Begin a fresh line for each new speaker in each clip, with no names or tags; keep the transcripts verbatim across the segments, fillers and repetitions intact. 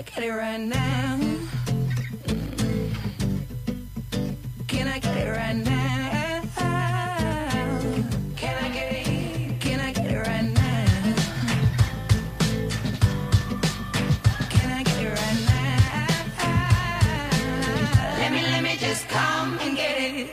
I get it right now? Can I get it right now? Can I get it? Can I get it right now? Can I get it right now? Let me, let me just come and get it.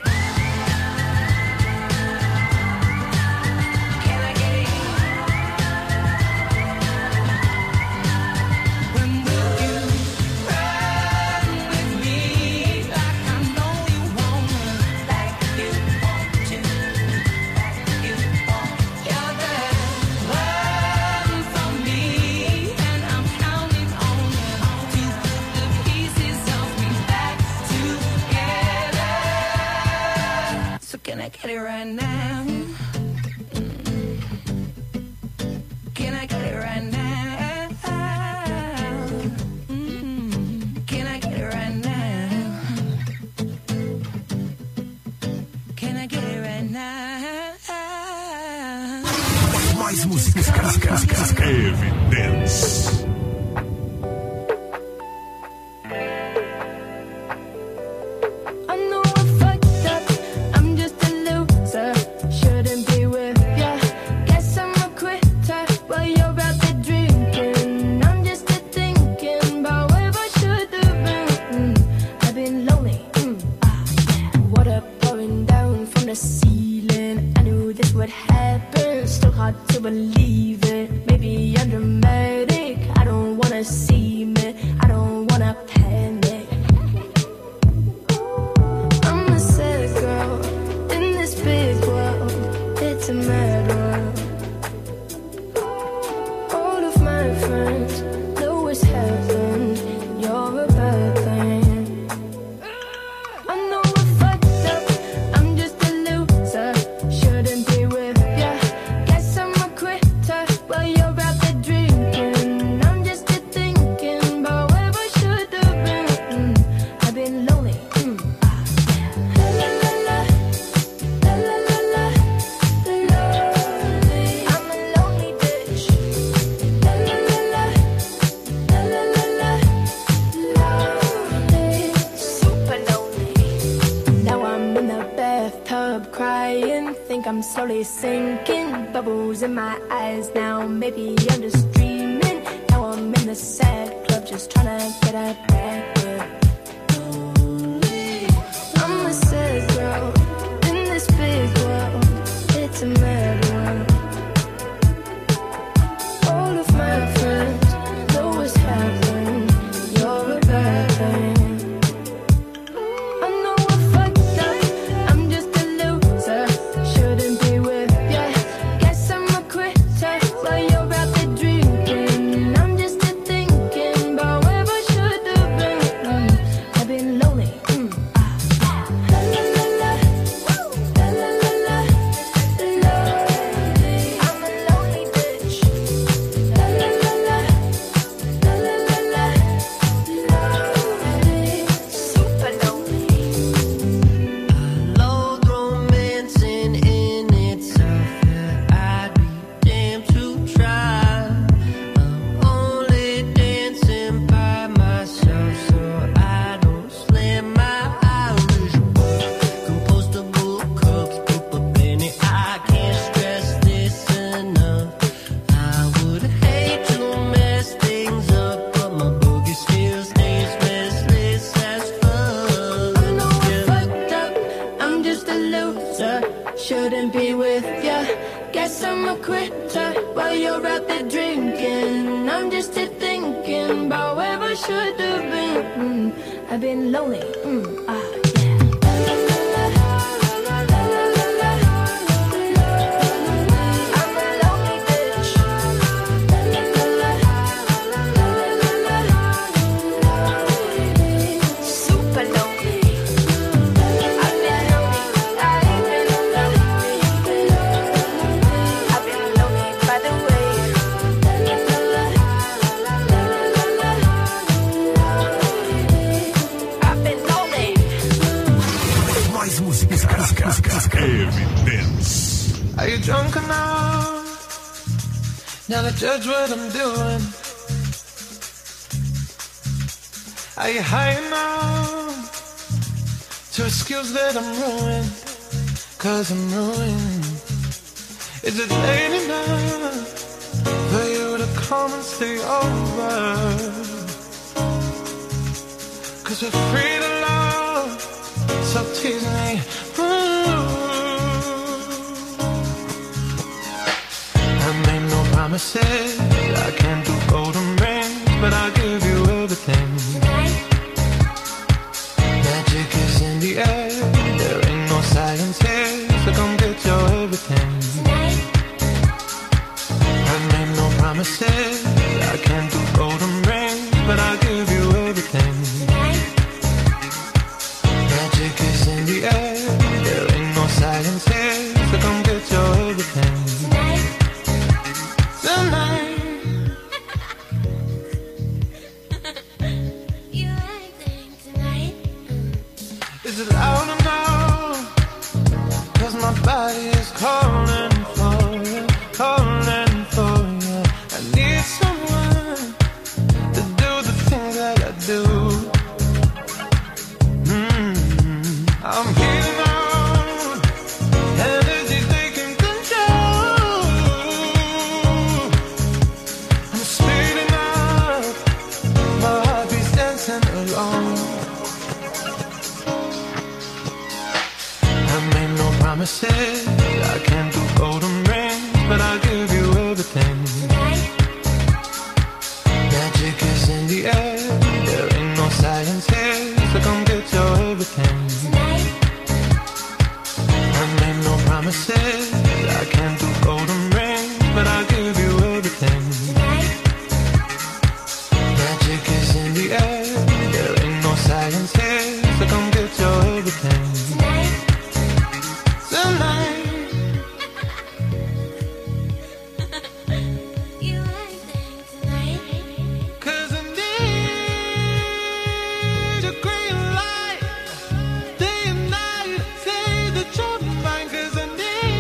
Can I get it right now? Can I get it right now? Can I get it right now? Can I get it right now?
Mais músicas, Evidence.
Now to judge what I'm doing,
Are you high enough to excuse that I'm ruined? Cause I'm ruined. Is it late enough for you to come and stay over? Cause we're free to love, so tease me. Ooh. I made no promises, I can't do golden rings, but I'll give you everything. Magic is in the air, there ain't no science here, so come get your everything. I made no promises, I can't do golden rings, but I'll give you everything. Magic is in the air, there ain't no science here, so come get your everything. Tonight. You acting tonight? Is it loud enough? Cause my body is calling for you, calling for you. I need someone to do the things that I do. Mm-hmm. I'm heating on, energy taking control. I'm speeding up, my heart beats dancing alone. I made no promises, I can't do golden rings, but I'll give you everything. Magic is in the air, there ain't no science here, so come get your everything. I made no promises, I can't do golden rings, but I'll give you everything. Magic is in the air, there ain't no science here, so come get your everything. Tonight. You acting tonight? Cause I need your green light, day and night, say that you're mine. Cause I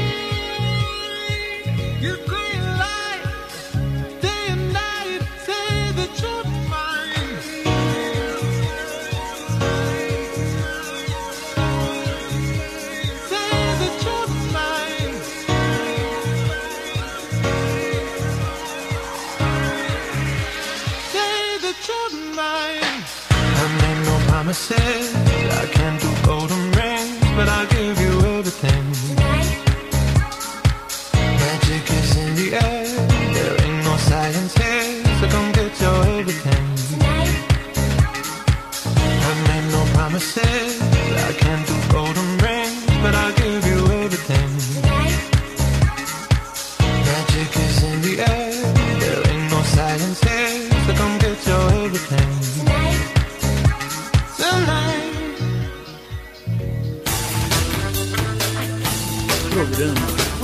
need your green light, day and night, say that you're mine. Say that you're mine. Say that you're mine. I made no promises, I can't do golden rings, but I'll give you everything. Magic is in the air, there ain't no science here, so come get your everything. I made no promises, I can't do golden rings, but I'll give you everything. Magic is in the air, there ain't no science here, so come get your everything. Tonight.
Programa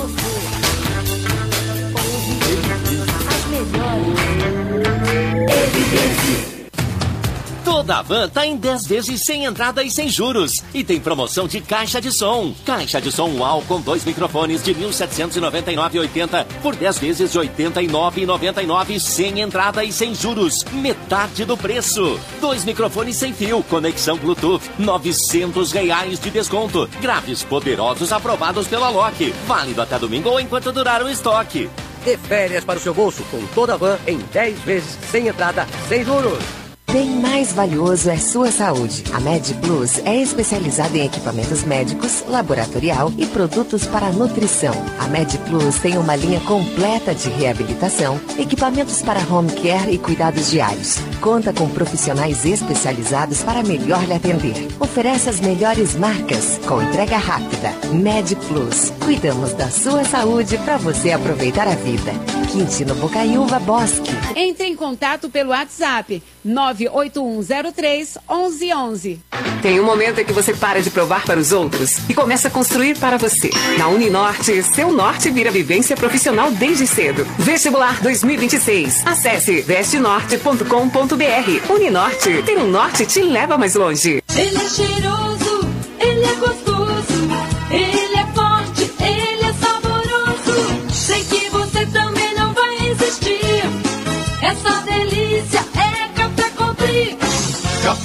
As melhores. Evidência.
Toda a van tá em dez vezes sem entrada e sem juros. E tem promoção de caixa de som. Caixa de som UAU com dois microfones de mil setecentos e noventa e nove reais e oitenta centavos por dez vezes de oitenta e nove reais e noventa e nove centavos sem entrada e sem juros. Metade do preço. Dois microfones sem fio, conexão Bluetooth, novecentos reais de desconto. Graves poderosos aprovados pela Alok. Válido até domingo ou enquanto durar o estoque.
Dê férias para o seu bolso com toda a van em dez vezes sem entrada, sem juros.
Bem mais valioso é sua saúde. A MedPlus é especializada em equipamentos médicos, laboratorial e produtos para nutrição. A MedPlus tem uma linha completa de reabilitação, equipamentos para home care e cuidados diários. Conta com profissionais especializados para melhor lhe atender. Oferece as melhores marcas com entrega rápida. MedPlus. Cuidamos da sua saúde para você aproveitar a vida. Quintino Bocaiúva Bosque.
Entre em contato pelo WhatsApp nove oito um zero três um um um um.
Tem um momento em que você para de provar para os outros e começa a construir para você. Na Uninorte, seu norte vira vivência profissional desde cedo. Vestibular dois mil e vinte e seis. Acesse veste norte ponto com ponto br. Uninorte, ter um norte te leva mais longe.
Ele é cheiroso, ele é gostoso, ele é forte, ele é saboroso. Sei que você também não vai resistir. Essa delícia é Café Country.
Café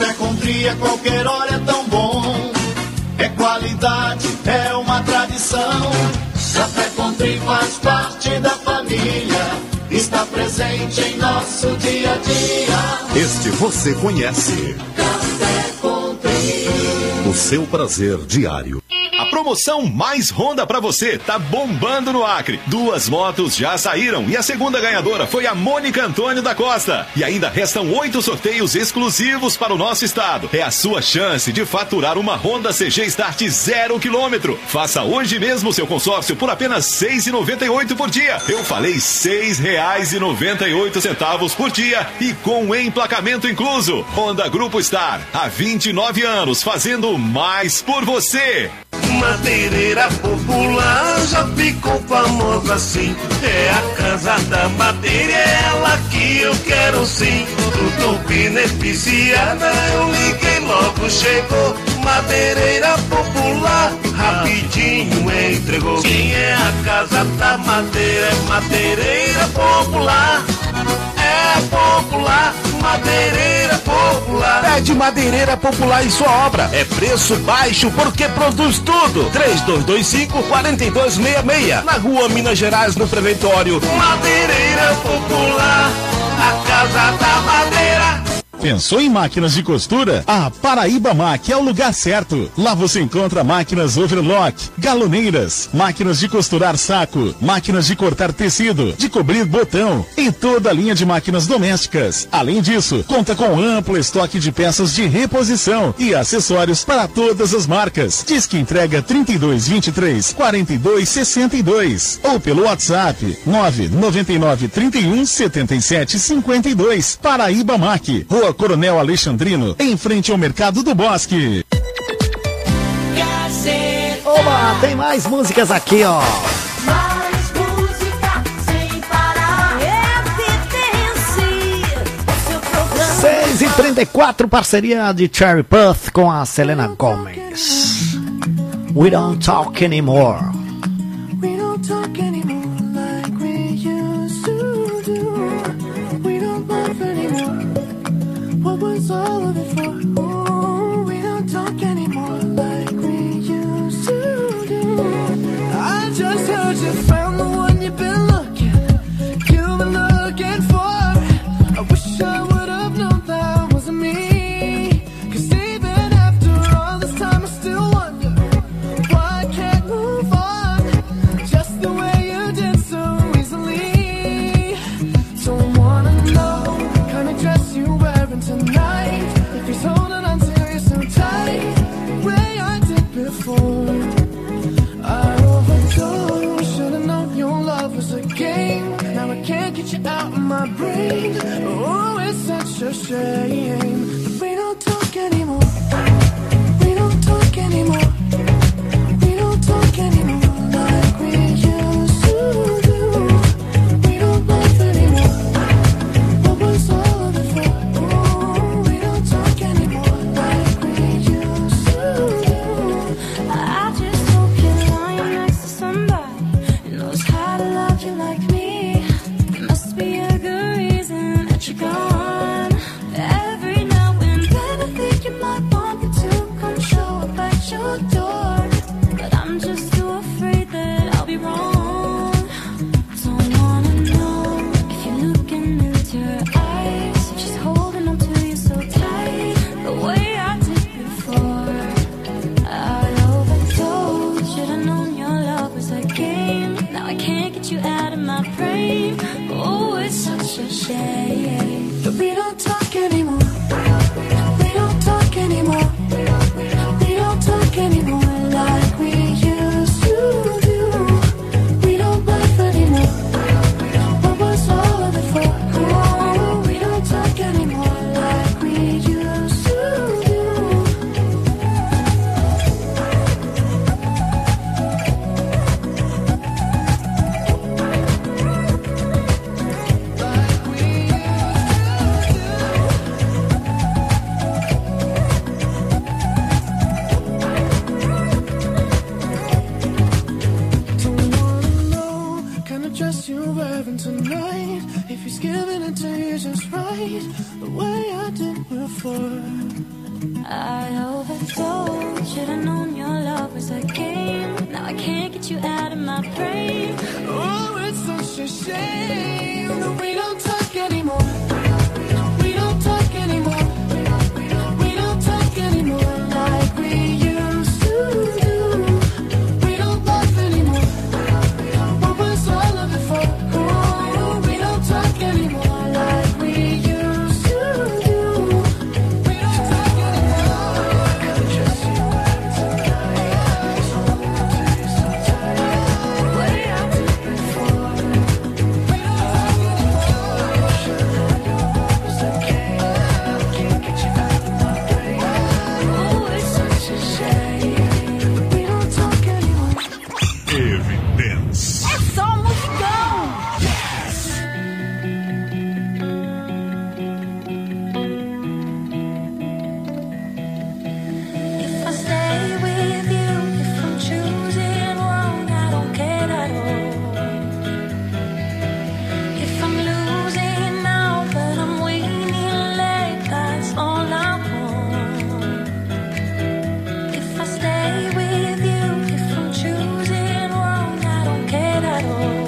Country a qualquer hora é tão bom. É qualidade, é uma tradição. Café Country faz parte da família. Está presente em nosso dia a dia.
Este você conhece.
Café Country.
O seu prazer diário.
A promoção Mais Honda pra você tá bombando no Acre. Duas motos já saíram e a segunda ganhadora foi a Mônica Antônio da Costa. E ainda restam oito sorteios exclusivos para o nosso estado. É a sua chance de faturar uma Honda C G Start zero quilômetro. Faça hoje mesmo seu consórcio por apenas seis reais e noventa e oito por dia. Eu falei seis reais e noventa e oito centavos por dia e com emplacamento incluso. Honda Grupo Star, há vinte e nove anos fazendo mais por você.
Madeireira popular já ficou famosa assim. É a casa da madeira, é ela que eu quero sim. Tudo beneficiada, eu liguei logo, chegou. Madeireira popular, rapidinho entregou. Quem é a casa da madeira? É Madeireira popular. É popular, Madeireira popular.
Pede Madeireira Popular em sua obra. É preço baixo porque produz tudo. três dois dois cinco, quatro dois seis seis. Na rua Minas Gerais, no Preventório.
Madeireira Popular, a casa da madeira.
Pensou em máquinas de costura? A Paraíba Mac é o lugar certo. Lá você encontra máquinas overlock, galoneiras, máquinas de costurar saco, máquinas de cortar tecido, de cobrir botão e toda a linha de máquinas domésticas. Além disso, conta com amplo estoque de peças de reposição e acessórios para todas as marcas. Diz que entrega trinta e dois, vinte e três, quarenta e dois, sessenta e dois ou pelo WhatsApp nove nove nove, trinta e um, setenta e sete, cinquenta e dois. Paraíba Mac, Rua Coronel Alexandrino, em frente ao Mercado do Bosque.
Oba, tem mais músicas aqui, ó.
Mais música sem parar. Evidência, seu programa.
seis e trinta e quatro, parceria de Cherry Puth com a Selena Gomez. We don't talk anymore.
We don't talk anymore like we used to do. We don't laugh anymore. What was all of it for? Oh, we don't talk anymore like we used to do. I just heard you found the one you've been looking, you've been looking for. I wish I would have known that wasn't me. Cause even after all this time I still wonder why I can't move on just the way you did so easily. Don't wanna know the kind of dress you wearing tonight, if he's holding on to you so tight, the way I did before. I overdosed, should've known your love was a game. Now I can't get you out of my brain. Oh, it's such a shame that we don't talk anymore. We don't talk anymore. We don't talk anymore like we used to do. We don't laugh anymore. What was all of it for? Oh, we don't talk anymore like we used to do.
I just hope you're lying next to somebody who knows how to love you like me. There must be a good reason that you're gone. Every now and then I think you might want me to come show up at your door, but I'm just too afraid that I'll be wrong. Don't wanna know if you're looking into her eyes, if she's holding on to you so tight, the way I did before. I overdosed, should've known your love was a game. Now I can't get you out of my brain. Oh, it's such a shame
that we don't talk anymore. We don't talk anymore. We don't talk anymore like we used to do. We don't laugh anymore. What was all of it for? Oh, we don't talk anymore like we used to do. Don't wanna know kind of dress you're wearing tonight, if he's giving it to you just right, the way I did before.
I overdosed. Should've known your love was a game. Now I can't get you out of my brain. Oh, it's such a shame that we don't talk anymore. We don't talk anymore. We don't talk anymore like we used to do. We don't laugh anymore. What was all of it for? Oh, we don't talk anymore like we used to do. We don't talk
Evidence.
É só musicão!
If I stay with you, if I'm choosing wrong, I don't care at all. If I'm losing now, but I'm winning late, that's all I want. If I stay with you, if I'm choosing wrong, I don't care at all.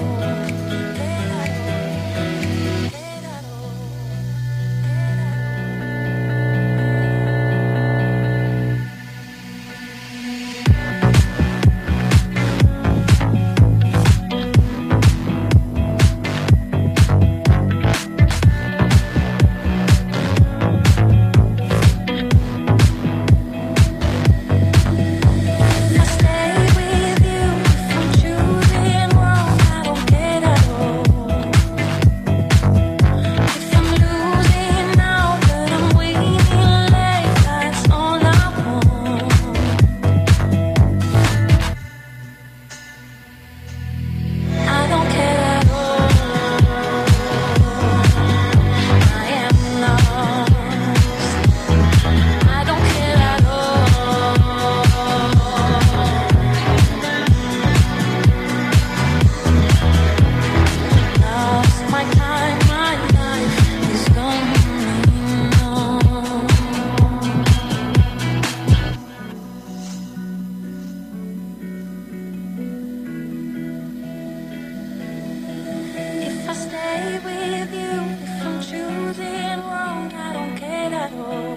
If I stay with you, if I'm choosing wrong, I don't care at all.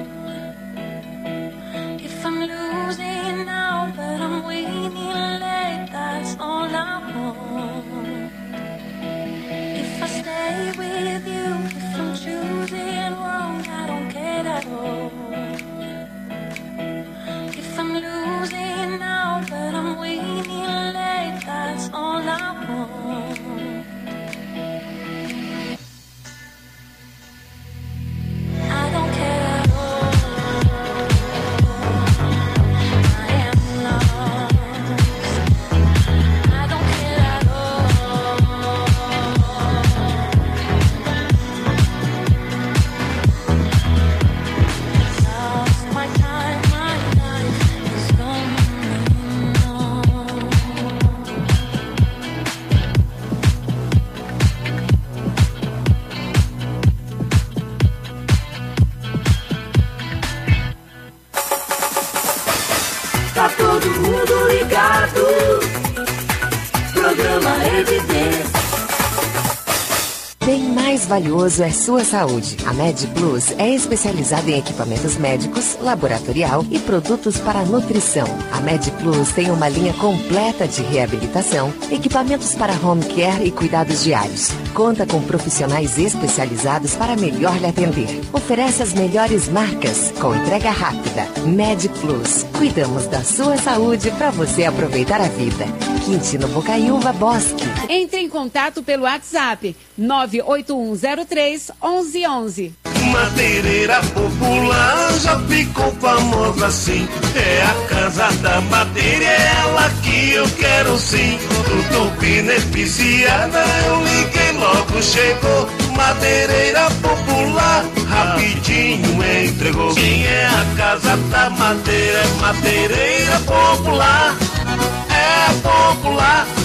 If I'm losing now, but I'm winning late, that's all I want. If I stay with you, if I'm choosing wrong, I don't care at all. If I'm losing now, but I'm winning late, that's all I want. I don't care at all. I am lost. I don't care at all. Lost my time, my life is going on.
Tá todo mundo ligado. Programa Evidência.
Bem mais valioso é sua saúde. A Med Plus é especializada em equipamentos médicos, laboratorial e produtos para nutrição. A Med Plus tem uma linha completa de reabilitação, equipamentos para home care e cuidados diários. Conta com profissionais especializados para melhor lhe atender. Oferece as melhores marcas com entrega rápida. Med Plus. Cuidamos da sua saúde para você aproveitar a vida. Quintino Bocaiúva Bosque.
Entre em contato pelo WhatsApp nove oito um zero três onze onze.
Madeireira popular já ficou famosa assim. É a casa da madeira, é ela que eu quero sim. Tudo beneficiada, eu liguei logo, chegou. Madeireira popular, rapidinho entregou. Quem é a casa da madeira? É madeireira popular. É popular,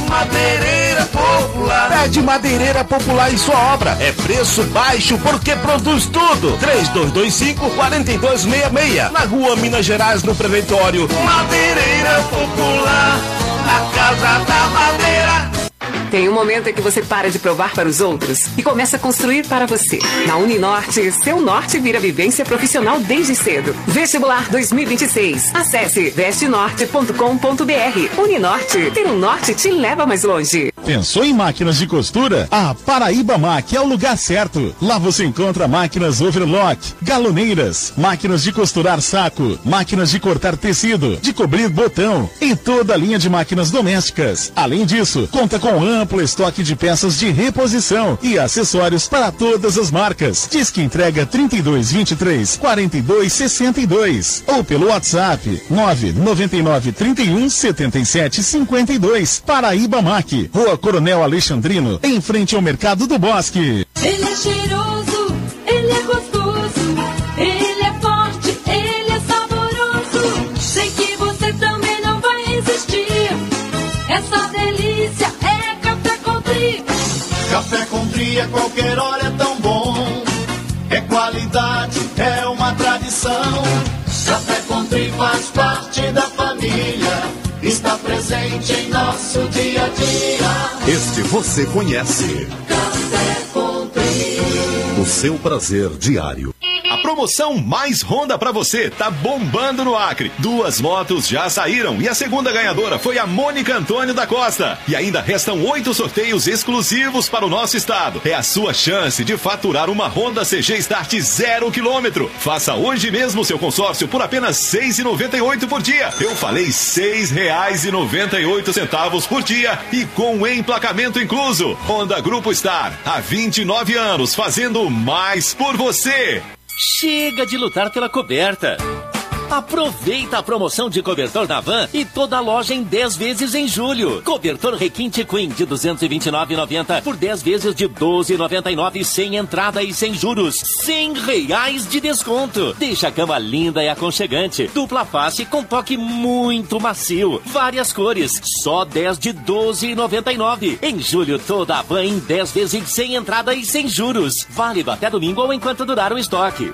Madeireira Popular.
Pede Madeireira Popular em sua obra. É preço baixo porque produz tudo. três dois dois cinco, quatro dois seis seis. Na rua Minas Gerais, no Preventório.
Madeireira Popular, a casa da madeira.
Tem um momento em que você para de provar para os outros e começa a construir para você. Na Uninorte, seu norte vira vivência profissional desde cedo. Vestibular dois mil e vinte e seis. Acesse veste norte ponto com ponto b r. Uninorte, ter um norte te leva mais longe.
Pensou em máquinas de costura? A Paraíba Mac é o lugar certo. Lá você encontra máquinas overlock, galoneiras, máquinas de costurar saco, máquinas de cortar tecido, de cobrir botão e toda a linha de máquinas domésticas. Além disso, conta com amplo estoque de peças de reposição e acessórios para todas as marcas. Diz que entrega trinta e dois, vinte e três, quarenta e dois, sessenta e dois ou pelo WhatsApp nove nove nove, trinta e um, setenta e sete, cinquenta e dois. Paraíba Mac, Rua Coronel Alexandrino, em frente ao Mercado do Bosque.
Ele é cheiroso, ele é gostoso, ele é forte, ele é saboroso. Sei que você também não vai resistir. Essa delícia é Café Country.
Café Country a qualquer hora é tão bom. É qualidade, é uma tradição. Café Country faz parte da família. Está presente em nosso dia a dia.
Este você conhece.
Café Country.
O seu prazer diário.
A promoção Mais Honda pra você tá bombando no Acre. Duas motos já saíram e a segunda ganhadora foi a Mônica Antônio da Costa. E ainda restam oito sorteios exclusivos para o nosso estado. É a sua chance de faturar uma Honda C G Start zero quilômetro. Faça hoje mesmo seu consórcio por apenas seis reais e noventa e oito por dia. Eu falei seis reais e noventa e oito centavos por dia e com emplacamento incluso. Honda Grupo Star, há vinte e nove anos fazendo mais por você.
Chega de lutar pela coberta. Aproveita a promoção de cobertor da Van e toda a loja em dez vezes em julho. Cobertor Requinte Queen de duzentos e vinte e nove reais e noventa centavos por dez vezes de doze reais e noventa e nove centavos sem entrada e sem juros. cem reais de desconto. Deixa a cama linda e aconchegante. Dupla face com toque muito macio. Várias cores. Só dez de doze reais e noventa e nove centavos. Em julho, toda a Van em dez vezes sem entrada e sem juros. Válido até domingo ou enquanto durar o estoque.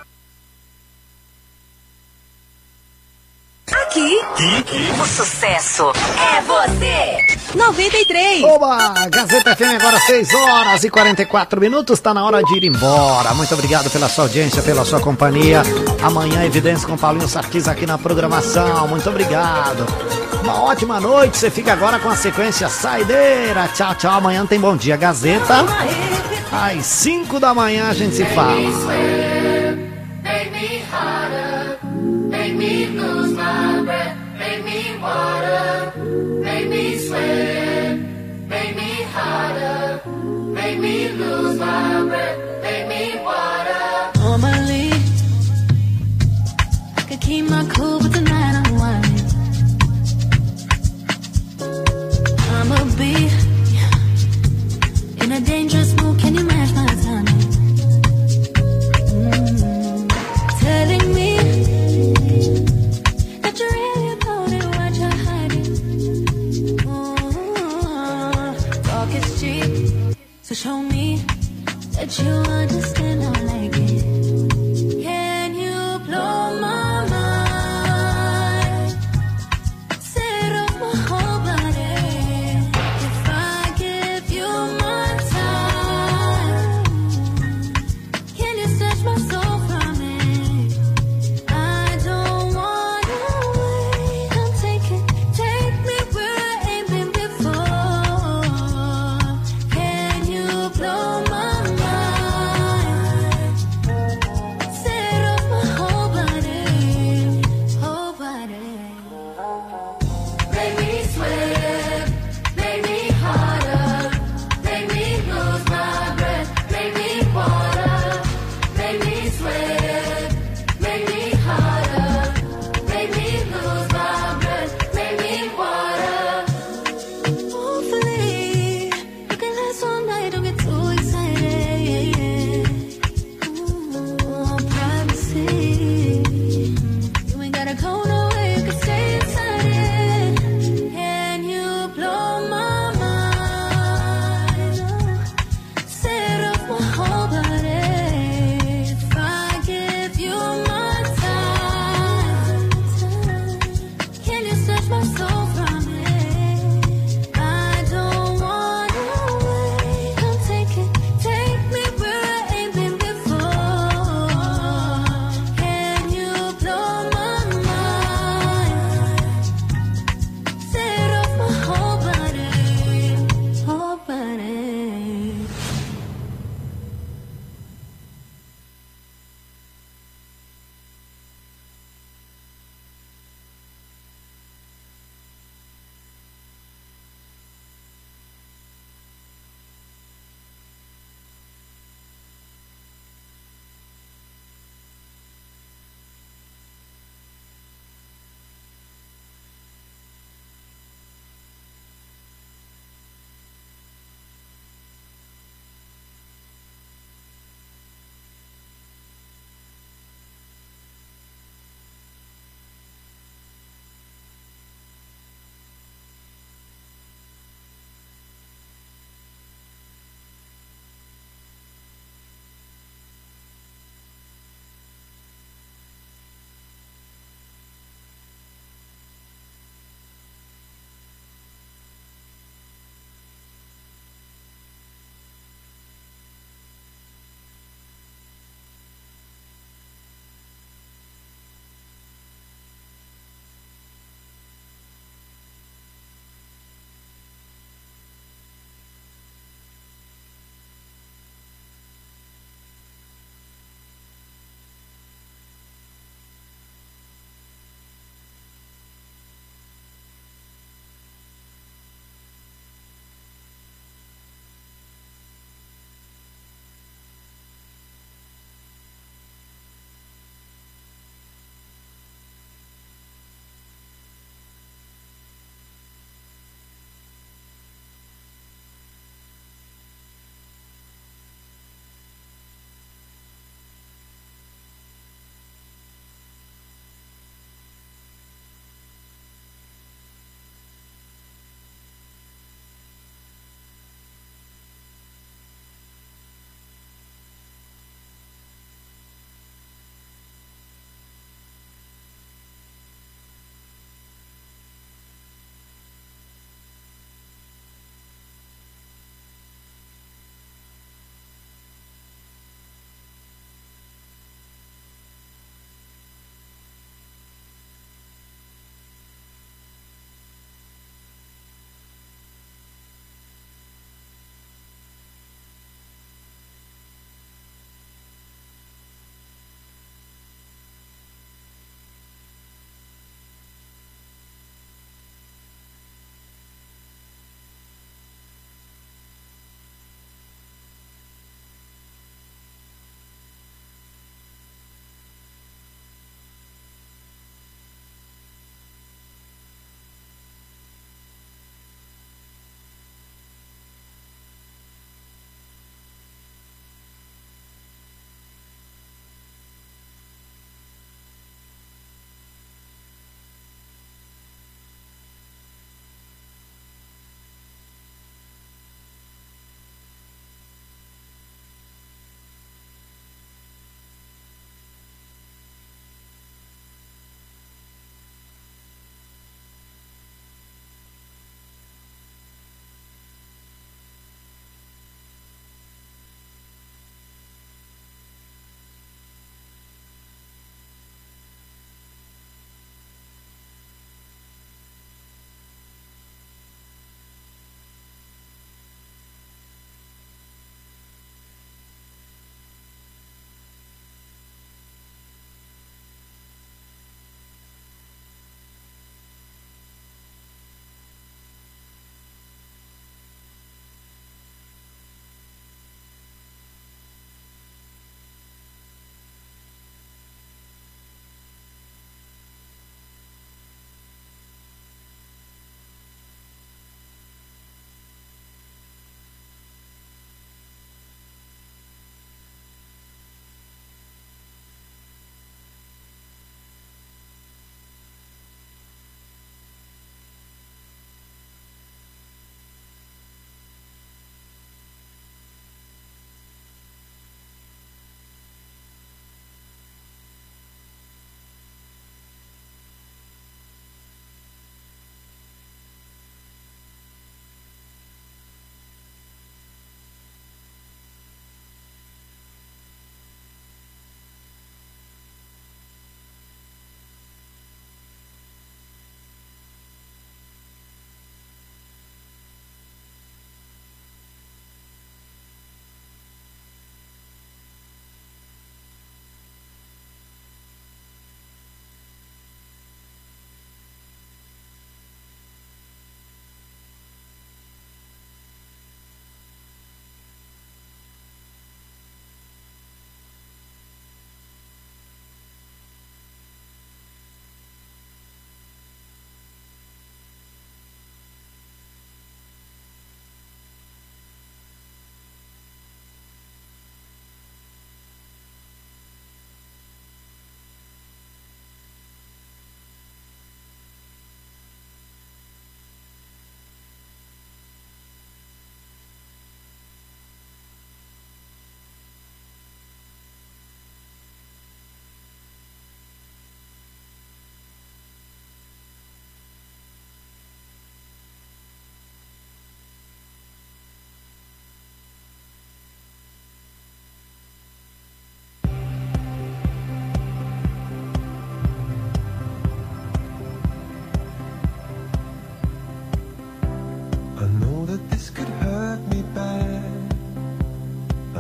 Aqui, o sucesso é você. noventa e três.
Oba! Gazeta F M agora seis horas e quarenta e quatro minutos. Tá na hora de ir embora. Muito obrigado pela sua audiência, pela sua companhia. Amanhã, Evidência com Paulinho Sarquis aqui na programação. Muito obrigado. Uma ótima noite. Você fica agora com a sequência saideira. Tchau, tchau. Amanhã tem Bom Dia Gazeta. Às cinco da manhã a gente se fala.
Make me harder, make me lose my breath, make me water, make me sweat, make me harder, make me lose my breath, make me water. Normally, I could keep my cool, but tonight I'm whining. I'ma be in a dangerous mood, can you match my timing? Telling me that you're really about it, what you're hiding. Oh, talk is cheap, so show me that you understand I like it. Can you blow my mind? Set off my whole body. If I give you my time, can you search my soul?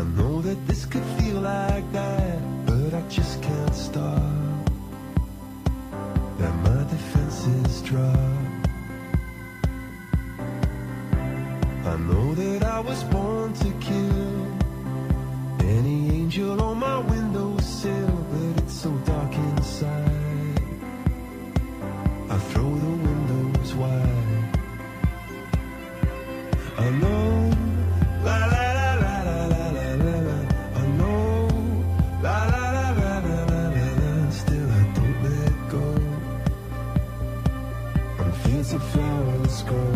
I know that this could feel like that, but I just can't stop. That my defenses drop. I know that I was born to kill any angel on my windowsill, but it's so dark inside. I throw the windows wide. I know, la la la la la la la la la. I know, la la la la la la la la. Still I don't let go. On fields of flowers grow.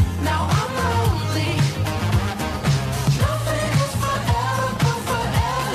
Nothing is forever, but forever.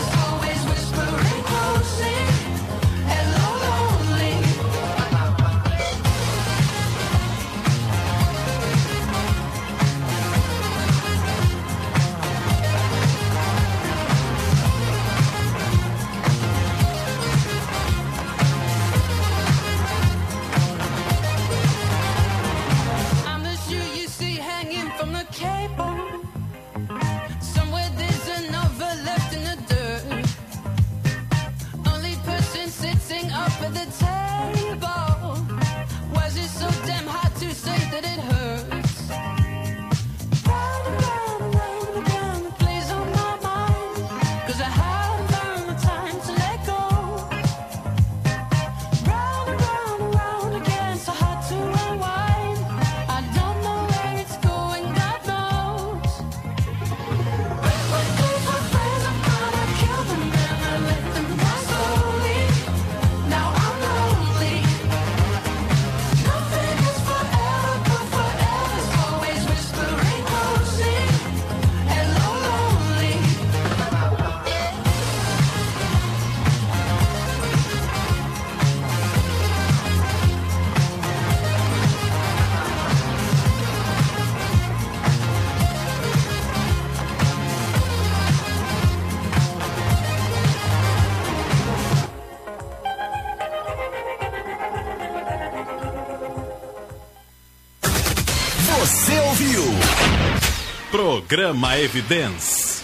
Programa Evidência.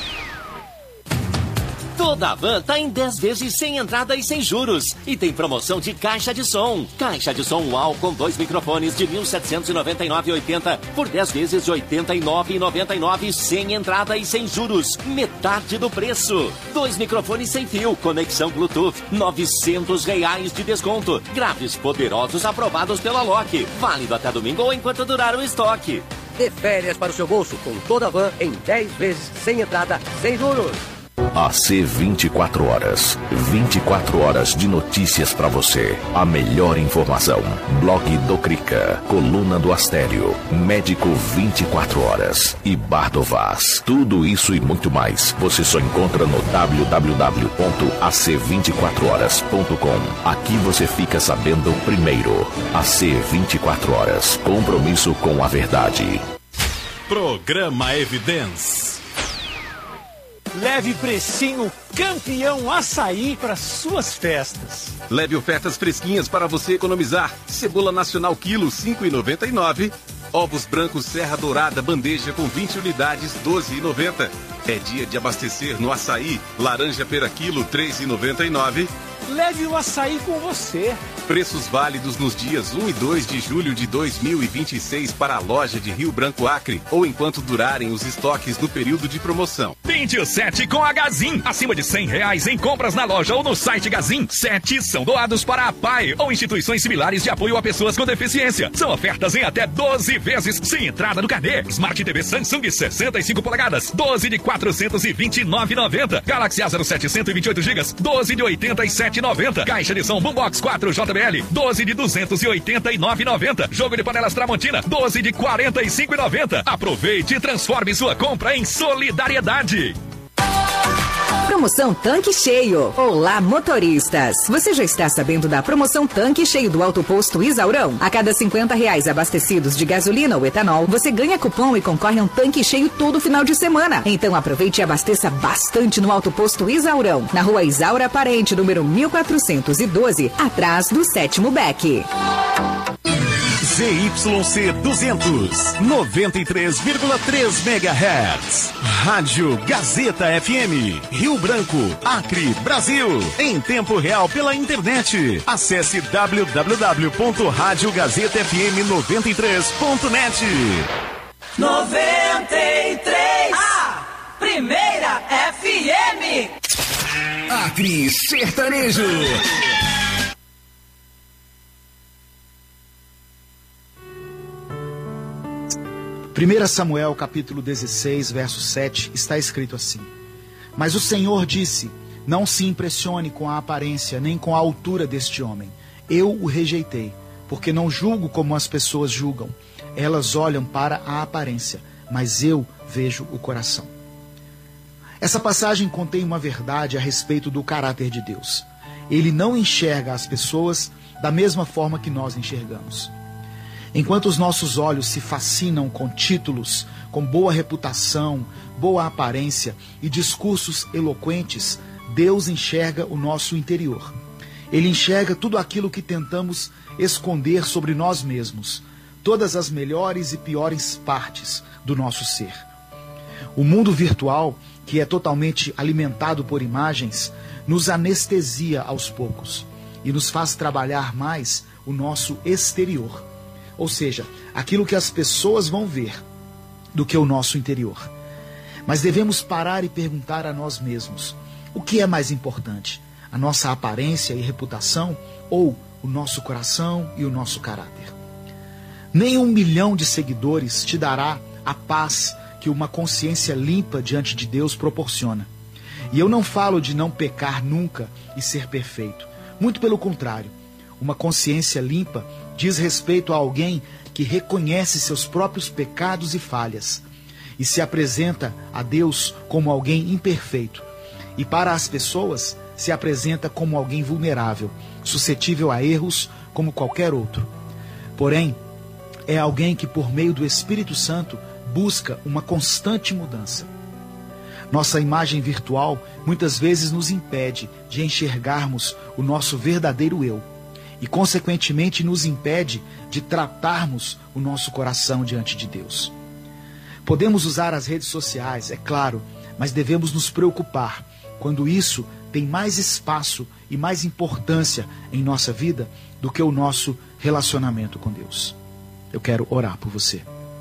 Toda a van tá em dez vezes sem entrada e sem juros. E tem promoção de caixa de som. Caixa de som UAU com dois microfones de mil setecentos e noventa e nove reais e oitenta por dez vezes de oitenta e nove reais e noventa e nove centavos sem entrada e sem juros. Metade do preço. Dois microfones sem fio, conexão Bluetooth, novecentos reais de desconto. Graves poderosos aprovados pela Loki. Válido até domingo ou enquanto durar o estoque.
Dê férias para o seu bolso com toda a van em dez vezes sem entrada, sem juros.
A C vinte e quatro horas. vinte e quatro horas de notícias pra você. A melhor informação. Blog do Crica. Coluna do Astério. Médico vinte e quatro horas. E Bar do Vaz. Tudo isso e muito mais você só encontra no w w w ponto a c vinte e quatro horas ponto com. Aqui você fica sabendo primeiro. A C vinte e quatro horas. Compromisso com a verdade.
Programa Evidência.
Leve precinho campeão açaí para suas festas.
Leve ofertas fresquinhas para você economizar. Cebola nacional quilo cinco reais e noventa e nove centavos. Ovos brancos Serra Dourada bandeja com vinte unidades doze reais e noventa centavos. É dia de abastecer no açaí. Laranja pera quilo três reais e noventa e nove centavos.
Leve o açaí com você.
Preços válidos nos dias um e dois de julho de dois mil e vinte e seis para a loja de Rio Branco Acre ou enquanto durarem os estoques no período de promoção.
Vinte e sete com a Gazin. Acima de cem reais em compras na loja ou no site Gazin. Sete são doados para a P A I ou instituições similares de apoio a pessoas com deficiência. São ofertas em até doze vezes sem entrada no carnê. Smart T V Samsung sessenta e cinco polegadas, doze de quatrocentos e vinte e nove reais e noventa centavos. Galaxy A zero sete cento e vinte e oito gigas, doze de oitenta e sete reais e noventa centavos. Caixa de som Boombox quatro J B L, doze de duzentos e oitenta e nove reais e noventa centavos. Jogo de panelas Tramontina, doze de quarenta e cinco reais e noventa centavos. Aproveite e transforme sua compra em solidariedade.
Promoção Tanque Cheio. Olá, motoristas. Você já está sabendo da promoção Tanque Cheio do Alto Posto Isaurão? A cada cinquenta reais abastecidos de gasolina ou etanol, você ganha cupom e concorre a um tanque cheio todo final de semana. Então aproveite e abasteça bastante no Alto Posto Isaurão, na rua Isaura Parente, número mil quatrocentos e doze, atrás do sétimo Beck.
Z Y C duzentos, noventa e três vírgula três megahertz. Rádio Gazeta F M, Rio Branco, Acre, Brasil. Em tempo real pela internet. Acesse w w w ponto rádio gazeta f m noventa e três ponto net.
noventa e três, a primeira F M.
Acre Sertanejo.
primeiro Samuel, capítulo dezesseis, verso sete, está escrito assim: Mas o Senhor disse, não se impressione com a aparência, nem com a altura deste homem. Eu o rejeitei, porque não julgo como as pessoas julgam. Elas olham para a aparência, mas eu vejo o coração. Essa passagem contém uma verdade a respeito do caráter de Deus. Ele não enxerga as pessoas da mesma forma que nós enxergamos. Enquanto os nossos olhos se fascinam com títulos, com boa reputação, boa aparência e discursos eloquentes, Deus enxerga o nosso interior. Ele enxerga tudo aquilo que tentamos esconder sobre nós mesmos, todas as melhores e piores partes do nosso ser. O mundo virtual, que é totalmente alimentado por imagens, nos anestesia aos poucos e nos faz trabalhar mais o nosso exterior. Ou seja, aquilo que as pessoas vão ver do que o nosso interior. Mas devemos parar e perguntar a nós mesmos: o que é mais importante? A nossa aparência e reputação ou o nosso coração e o nosso caráter? Nem um milhão de seguidores te dará a paz que uma consciência limpa diante de Deus proporciona. E eu não falo de não pecar nunca e ser perfeito. Muito pelo contrário. Uma consciência limpa diz respeito a alguém que reconhece seus próprios pecados e falhas e se apresenta a Deus como alguém imperfeito. E para as pessoas, se apresenta como alguém vulnerável, suscetível a erros como qualquer outro. Porém, é alguém que, por meio do Espírito Santo, busca uma constante mudança. Nossa imagem virtual muitas vezes nos impede de enxergarmos o nosso verdadeiro eu e, consequentemente, nos impede de tratarmos o nosso coração diante de Deus. Podemos usar as redes sociais, é claro, mas devemos nos preocupar quando isso tem mais espaço e mais importância em nossa vida do que o nosso relacionamento com Deus. Eu quero orar por você.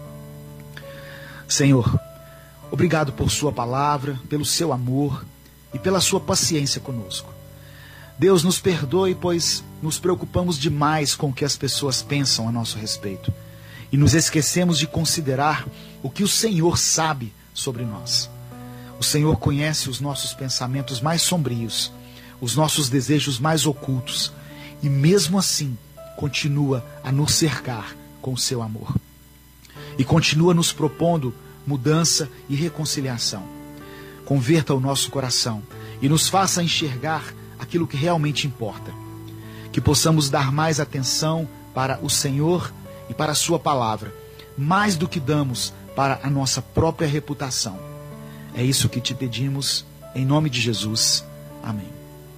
Senhor, obrigado por sua palavra, pelo seu amor e pela sua paciência conosco. Deus, nos perdoe, pois nos preocupamos demais com o que as pessoas pensam a nosso respeito e nos esquecemos de considerar o que o Senhor sabe sobre nós. O Senhor conhece os nossos pensamentos mais sombrios, os nossos desejos mais ocultos, e mesmo assim continua a nos cercar com o seu amor. E continua nos propondo mudança e reconciliação. Converta o nosso coração e nos faça enxergar aquilo que realmente importa. Que possamos dar mais atenção para o Senhor e para a sua palavra, mais do que damos para a nossa própria reputação. É isso que te pedimos, em nome de Jesus. Amém.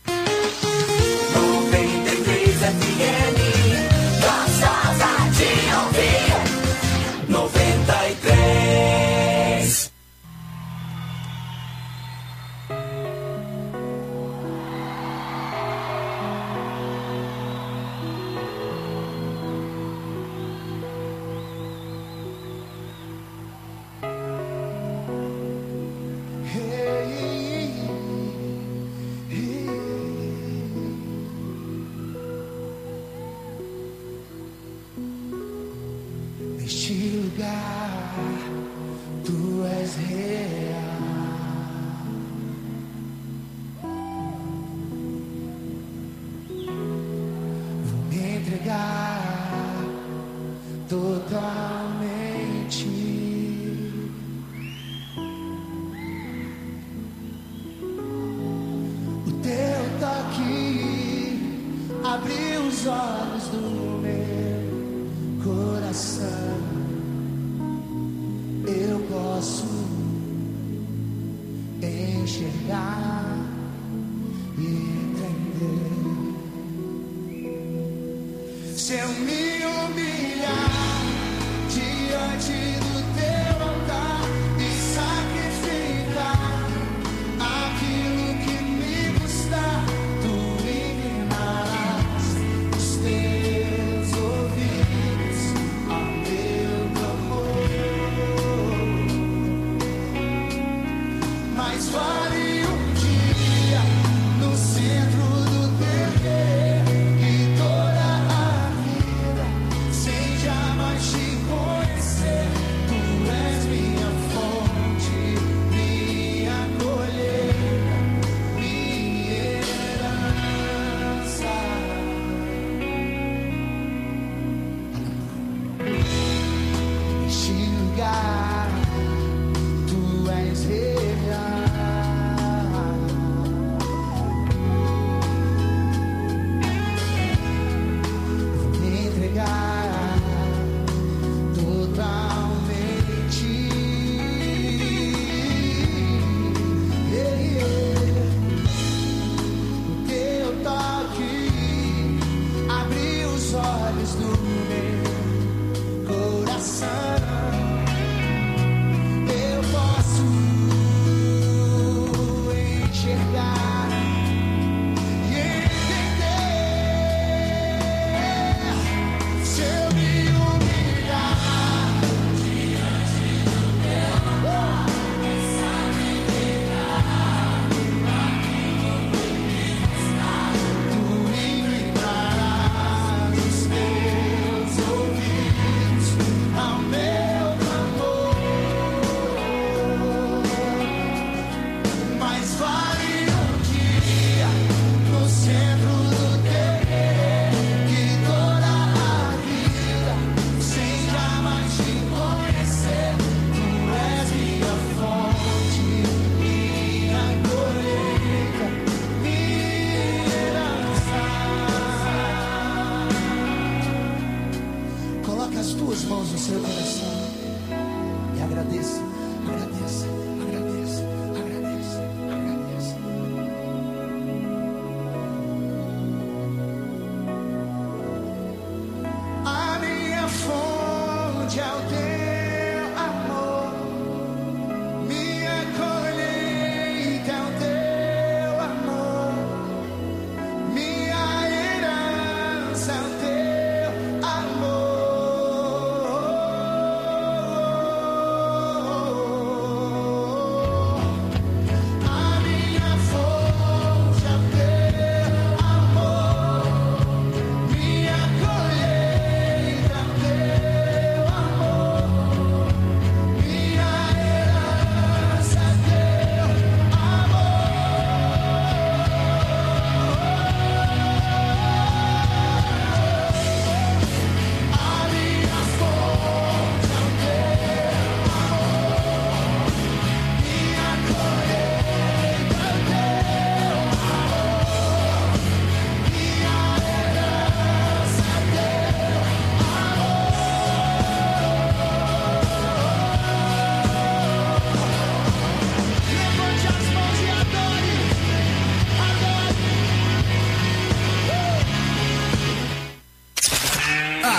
noventa e três F M, gostosa de ouvir. noventa e três.
Neste lugar, tu és real. Vou me entregar totalmente. O teu toque abriu os olhos do meu coração. Eu posso enxergar e entender. Se eu me humilhar diante do teu altar e sacrificar aquilo que me custar, tu inclinarás os teus ouvidos ao meu clamor. Mais vale um dia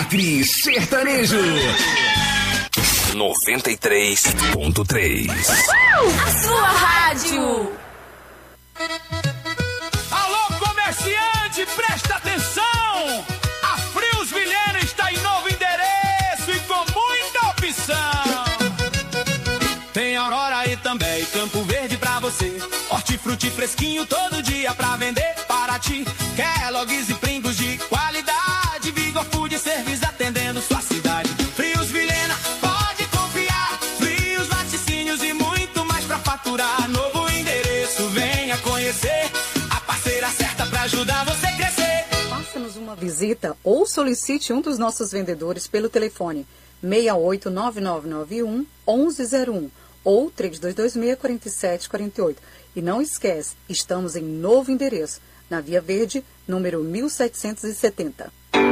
Acre Sertanejo noventa e três ponto três.
A sua rádio.
Alô, comerciante, presta atenção! A Frios Vilhena está em novo endereço e com muita opção. Tem Aurora e também Campo Verde pra você. Hortifruti fresquinho todo dia pra vender para ti. Kellogg's e Pringles de qualidade. Vigor Food Service atendendo sua cidade. Frios Vilhena, pode confiar. Frios, laticínios e muito mais pra faturar. Novo endereço, venha conhecer. A parceira certa pra ajudar você a crescer.
Faça-nos uma visita ou solicite um dos nossos vendedores pelo telefone seis oito nove nove nove um, um um zero um ou três dois dois seis, quatro sete quatro oito. E não esquece, estamos em novo endereço, na Via Verde, número mil setecentos e setenta.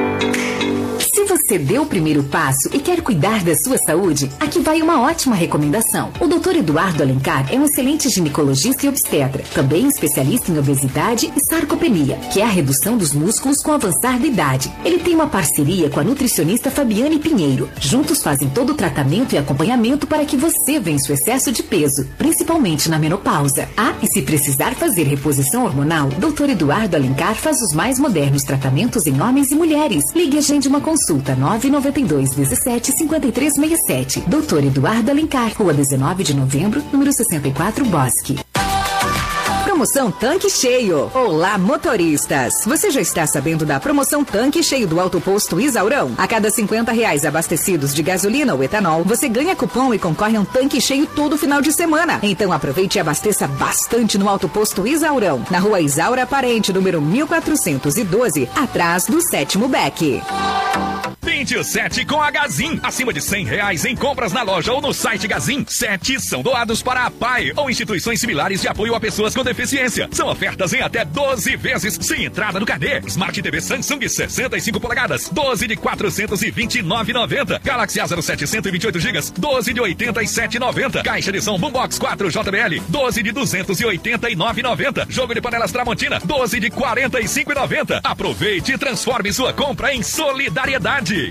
Se você deu o primeiro passo e quer cuidar da sua saúde, aqui vai uma ótima recomendação. O doutor Eduardo Alencar é um excelente ginecologista e obstetra, também especialista em obesidade e sarcopenia, que é a redução dos músculos com o avançar da idade. Ele tem uma parceria com a nutricionista Fabiane Pinheiro. Juntos fazem todo o tratamento e acompanhamento para que você vença o excesso de peso, principalmente na menopausa. Ah, e se precisar fazer reposição hormonal, doutor Eduardo Alencar faz os mais modernos tratamentos em homens e mulheres. Ligue e agende uma consulta. nove nove dois, dezessete, cinquenta e três sessenta e sete. doutor Eduardo Alencar, Rua dezenove de novembro, número sessenta e quatro, Bosque.
Promoção Tanque Cheio. Olá, motoristas. Você já está sabendo da promoção Tanque Cheio do Alto Posto Isaurão? A cada cinquenta reais abastecidos de gasolina ou etanol, você ganha cupom e concorre a um tanque cheio todo final de semana. Então aproveite e abasteça bastante no Alto Posto Isaurão, na Rua Isaura Parente, número mil quatrocentos e doze, atrás do sétimo Beck.
vinte e sete com a Gazin. Acima de cem reais em compras na loja ou no site Gazin. sete são doados para a P A I ou instituições similares de apoio a pessoas com deficiência. São ofertas em até doze vezes sem entrada no carnê. Smart T V Samsung sessenta e cinco polegadas, doze de quatrocentos e vinte e nove reais e noventa centavos. Galaxy A zero sete cento e vinte e oito gigas, doze de oitenta e sete reais e noventa centavos. Caixa de som Boombox quatro J B L, doze de duzentos e oitenta e nove reais e noventa centavos. Jogo de panelas Tramontina, doze de quarenta e cinco reais e noventa centavos. Aproveite e transforme sua compra em solidariedade.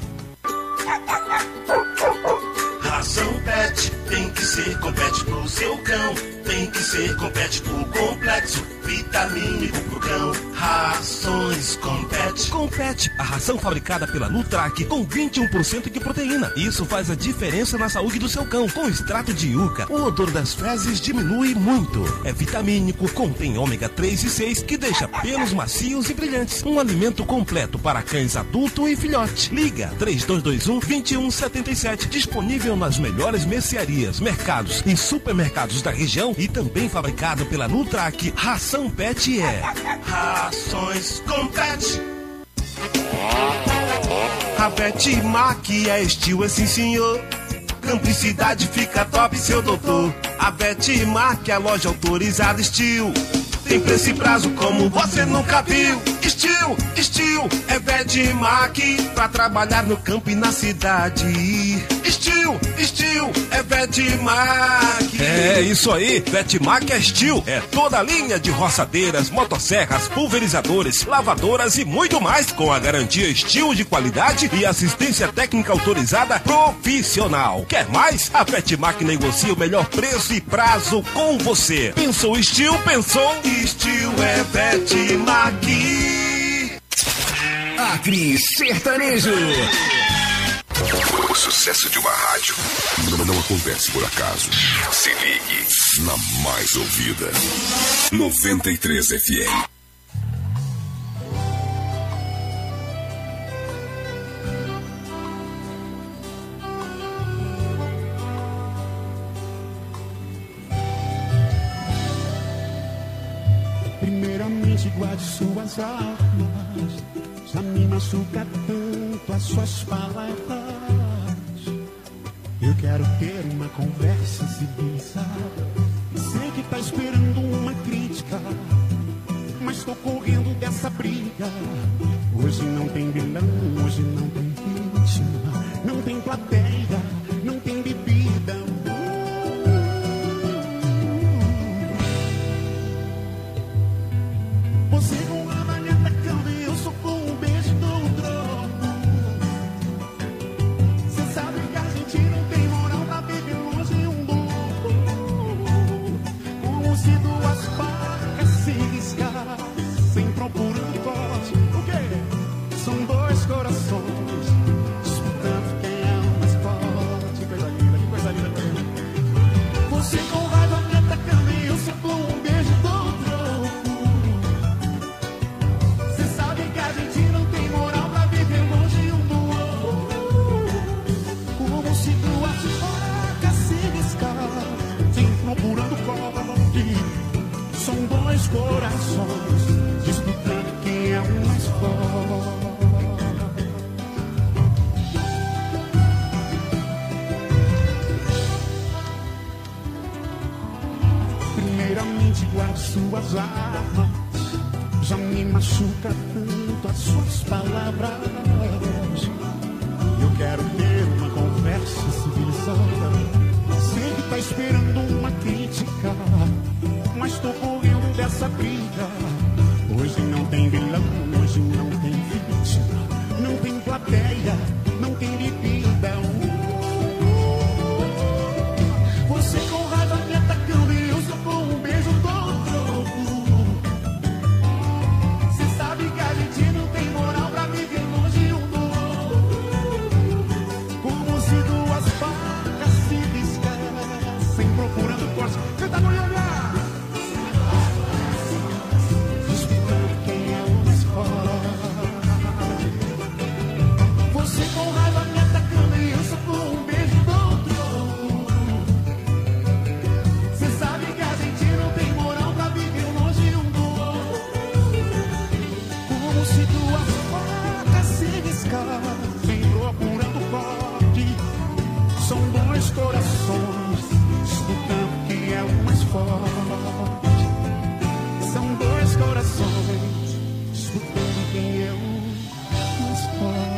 Ração Pet tem que ser com Pet pro seu cão. Tem que ser com Pet pro complexo, vitamínico pro cão. Rações com Pet.
Com Pet, a ração fabricada pela Nutrac com vinte e um por cento de proteína. Isso faz a diferença na saúde do seu cão. Com extrato de yuca, o odor das fezes diminui muito. É vitamínico, contém ômega três e seis que deixa pelos macios e brilhantes. Um alimento completo para cães adulto e filhote. Liga três dois dois um, dois um sete sete. Disponível nas melhores mercearias, mercados e supermercados da região e também fabricado pela Nutrac. Ração Pet é
Rações com Pet. A Pet Mac é estilo, é sim senhor. Cumplicidade fica top, seu doutor. A Pet Mac é a loja autorizada estilo. Tem preço e prazo como você nunca viu. Estilo, estilo, é Vetmac pra trabalhar no campo e na cidade. Estilo, estilo, é Vetmac.
É isso aí, Vetmac é estilo. É toda a linha de roçadeiras, motosserras, pulverizadores, lavadoras e muito mais, com a garantia estilo de qualidade e assistência técnica autorizada profissional. Quer mais? A Vetmac negocia o melhor preço e prazo com você. Pensou estilo, pensou
estilo, é Vetmac.
Acre Sertanejo.
O sucesso de uma rádio não acontece por acaso. Se ligue na mais ouvida. noventa e três F M.
Primeiramente guarde suas armas, já me machuca tanto as suas palavras. Eu quero ter uma conversa civilizada. Sei que tá esperando uma crítica, mas tô correndo dessa briga. Hoje não tem vilão, hoje não tem vítima, não tem plateia, não tem bebida. Você com a malha da cama e eu sou com um beijo do outro. corações, disputando quem é o mais forte. Primeiramente guarde suas armas, já me machuca tanto as suas palavras. Eu quero ter uma conversa civilizada. Sei que tá esperando uma crítica, mas tô correndo dessa briga. Hoje não tem vilão, hoje não tem vítima, não tem plateia, não tem bebida. Você com raiva me atacando e eu só com um beijo todo. Você sabe que a gente não tem moral pra viver longe um do outro. Como se duas facas se descassem procurando corte. Canta no olhar. Disputando quem é o mais forte. Você com raiva me atacando e eu só com um beijo do outro. Você sabe que a gente não tem moral pra viver longe um do outro. Como se duas facas se descassem procurando corte. São dois corações disputando quem é o mais forte. São dois corações disputando quem é o mais forte.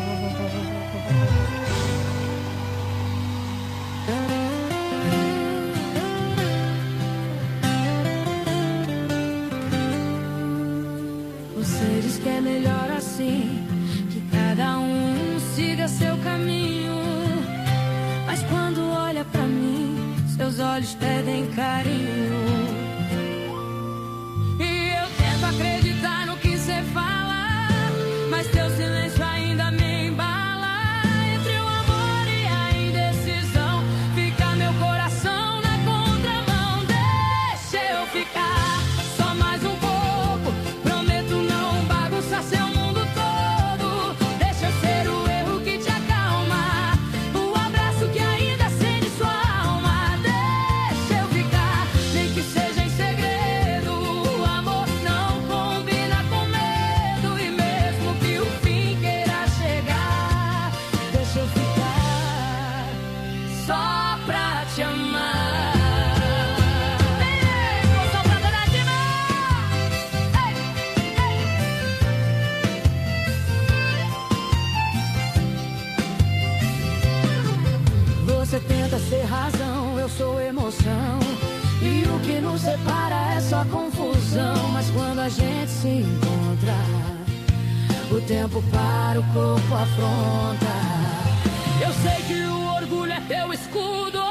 Você diz que é melhor assim, que cada um siga seu caminho. Mas quando olha pra mim, seus olhos pedem carinho. E eu tento acreditar no que você fala, mas teu silêncio ainda me embala. Entre o amor e a indecisão, fica meu coração na contramão. Deixa eu ficar só mais um pouco, prometo não bagunçar seu mundo todo. Deixa eu ser o erro que te acalma, o abraço que ainda acende sua alma. Deixa eu ficar, nem que seja em segredo. O amor não combina com medo, e mesmo que o fim queira chegar, deixa eu ficar só pra te amar. Ei, tô só pra dar de Você tenta ser razão, eu sou emoção, e o que nos separa é só confusão. Mas quando a gente se encontra, o tempo para, o corpo afronta. Eu sei que o orgulho é teu escudo,